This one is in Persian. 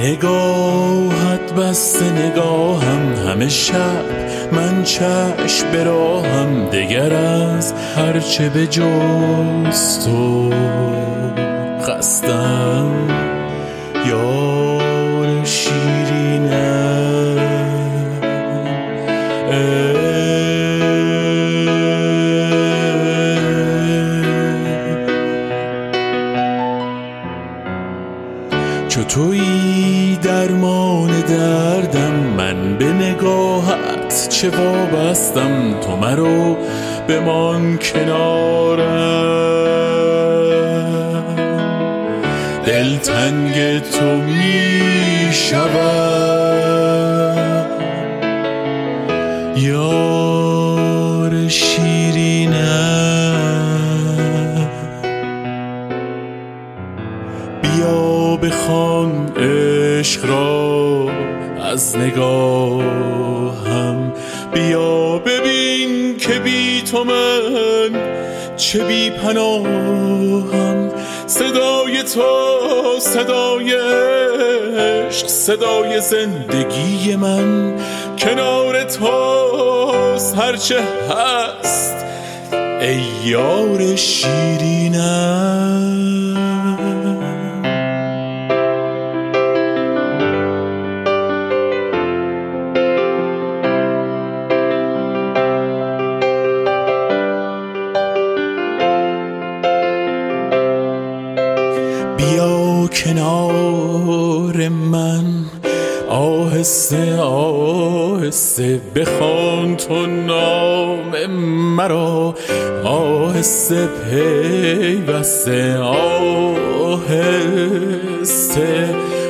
نگاهت بسته نگاهم، همه شب من چشم به راهم، دگر از هرچه به جز تو خستم. یار شیرینم چو تویی درمان دردم، من به نگاهت چه وابستم. تو مرو بمان کنارم، دلتنگ تو می شود. یار شیرینم بیا بخوان عشق را از نگاهم، بیا ببین که بی تو من چه بی پناهم. صدای تو صدای عشق، صدای زندگی من کنار توست هرچه هست ای یار شیرینم. بیا کنار من آهسته آهسته، بخوان تو نام مرا آهسته پیوسته آهسته.